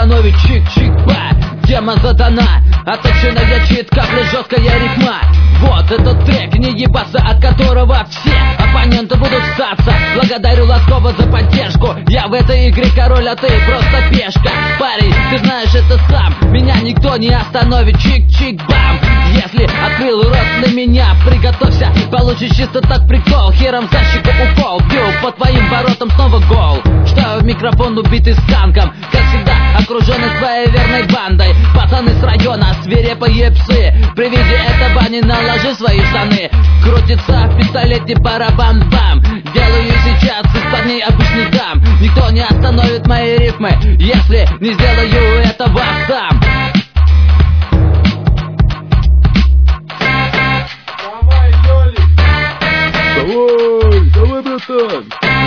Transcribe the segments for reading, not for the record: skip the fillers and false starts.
остановит. Чик-чик-ба, тема задана, отточенная чит, капля, жесткая рифма. Вот этот трек, не ебаться, от которого все оппоненты будут ссаться. Благодарю Лоскова за поддержку, я в этой игре король, а ты просто пешка. Парень, ты знаешь это сам, меня никто не остановит. Чик-чик-бам, если открыл рот на меня, приготовься, получишь чисто так прикол. Хером за щеку укол, бью по твоим воротам снова гол. Что в микрофон убитый с танком, как всегда окруженный своей верной бандой. Пацаны с района, свирепые псы, при виде этой бани наложи свои штаны. Крутится в пистолете барабан-бам, делаю сейчас из парней обычных дам. Никто не остановит мои рифмы, если не сделаю этого сам. Давай, Лёлик! Давай, братан!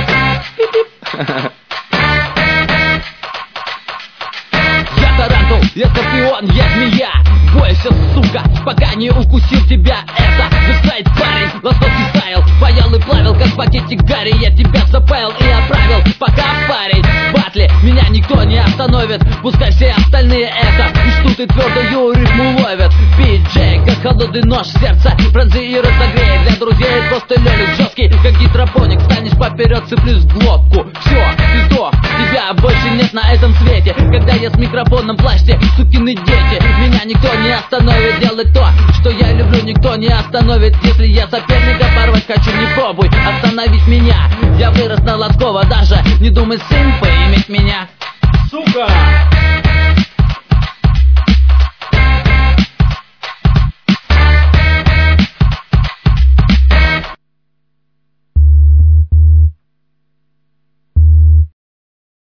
Я тарантул, я скорпион, я змея. Бойся, сука, пока не укусил тебя. Это высайд, парень, лосовский стайл. Паял и плавил, как пакетик Гарри. Я тебя запаял и отправил, пока парень. В батле меня никто не остановит, пускай все остальные это и ждут и твердую рифму ловят. Пиджей, как холодный нож в сердце, пронзи и разогрей. Для друзей просто Лёлик жесткий, как гидропоник. Станешь поперед, цеплюсь в глотку. Все, ты сдох, тебя больше нет на этом свете. Когда я с микрофоном, плачьте, сукины дети. Меня никто не остановит делать то, что я люблю, никто не остановит. Если я соперника порвать хочу, не пробуй остановить меня. Я вырос на Лоскова, даже не думай, сын, поиметь меня. Сука!